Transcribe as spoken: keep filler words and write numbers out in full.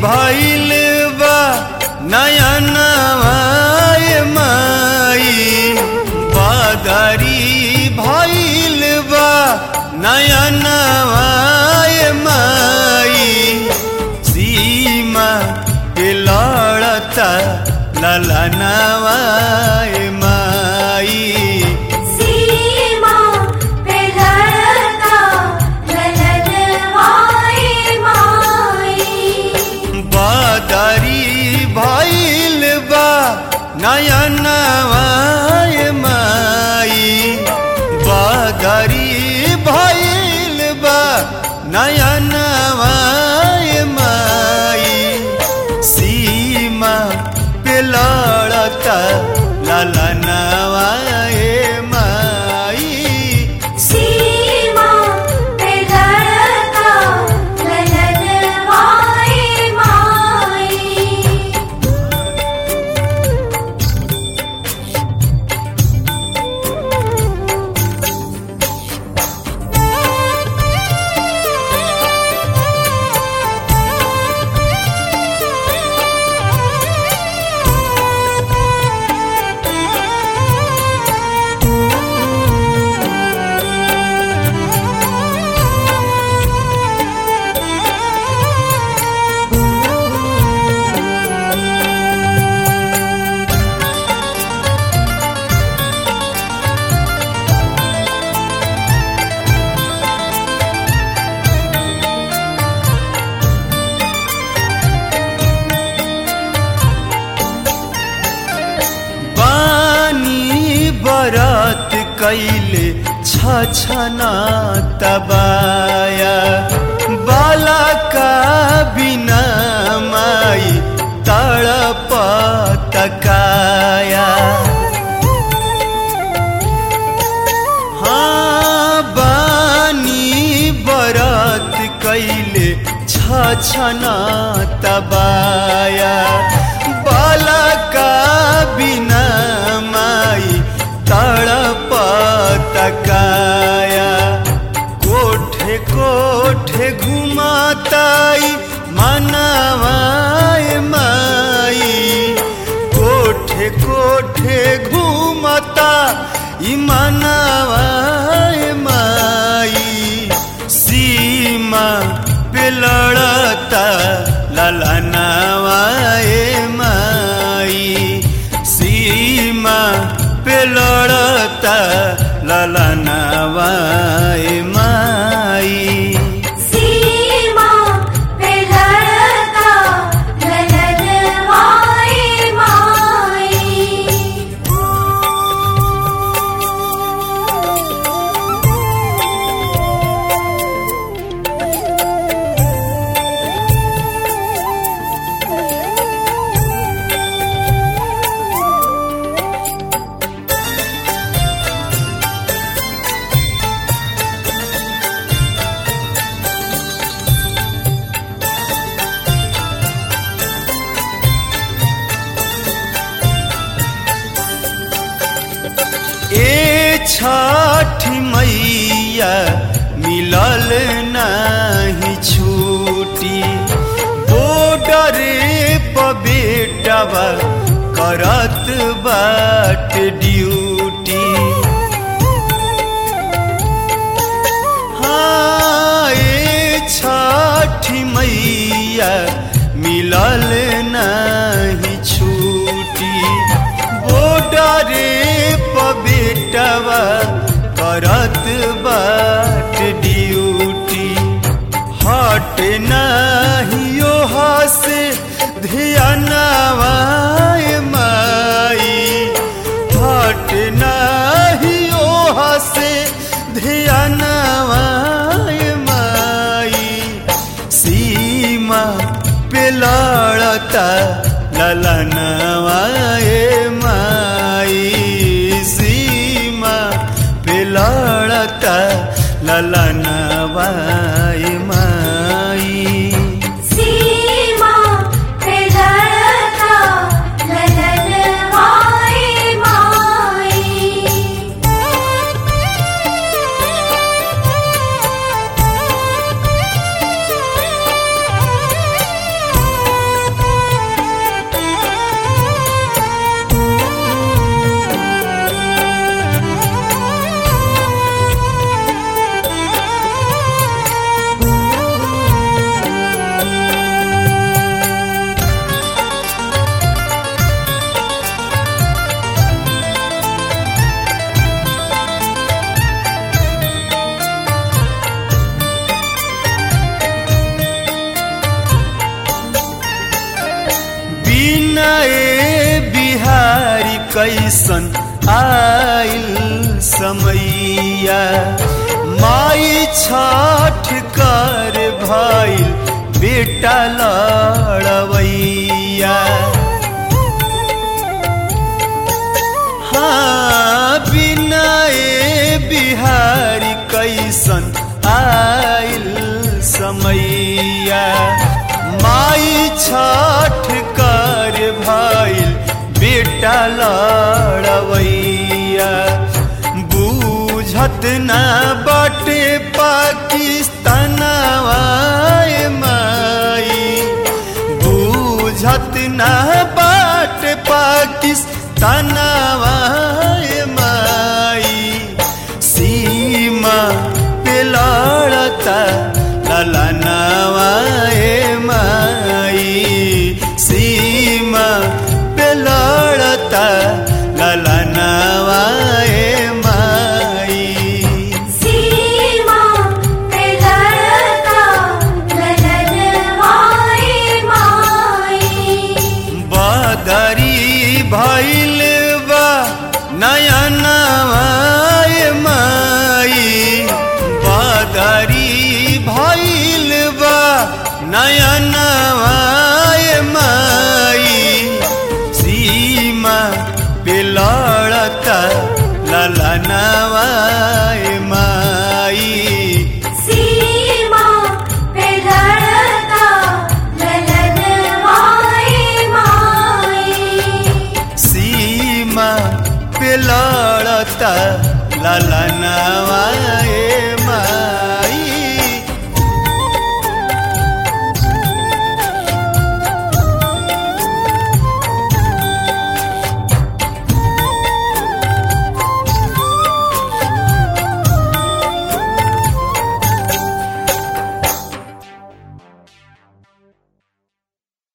भइल बा नयनवा ए माई बदरी भइल बा नयनवा ए माई सीमा पे लड़ता ललनवा ए माई भइल बा नयनवा ए माई बदरी भइल बा नयनवा ए माई सीमा पे लड़ता ललनवा ए माई बरत कैले छछना तबाया बाला का बिना माई तड़प तकाया हाँ बानी बरत कैले छछना तबाया बाला का बिना माई तड़प तकाया कोठे कोठे घुमाताई मनवा ए माई कोठे कोठे घुमता ई मनवा ए माई सीमा पे लड़ता ललनवा ए माई सीमा पे लड़ता ललनवा ए माई छठ मैया मिलल नहीं छूटी बॉर्डरे पर बेटवा करत बाट ड्यूटी हाँ ए छठ मैया मिलल नहीं छूटी बॉर्डरे पर बेटवा करत बाट ड्यूटी हट नहीं ओहा से ध्यानवा ए माई हट नहीं ओहा से ध्यानवा ए माई सीमा पे लड़ता ललनवा ए माई सीमा पे लड़ता ललनवा ए माई कैसन आइल समैया माई छठ कर भइल बेटा लड़वैया हाँ बिना ए बिहारी कैसन आइल समैया माई छठ कर भइल बेटा लड़वैया बूझत न बाटे पाकिस्तानवा माई बूझत न बाटे पाकिस्तानवा माई सीमा पे लड़ता ललनवा माई सीमा पे लड़ता ललनवा माई सीमा पे लड़ता ललनवा माई बदरी भइल बा नयनवा माई बदरी भइल बा नयन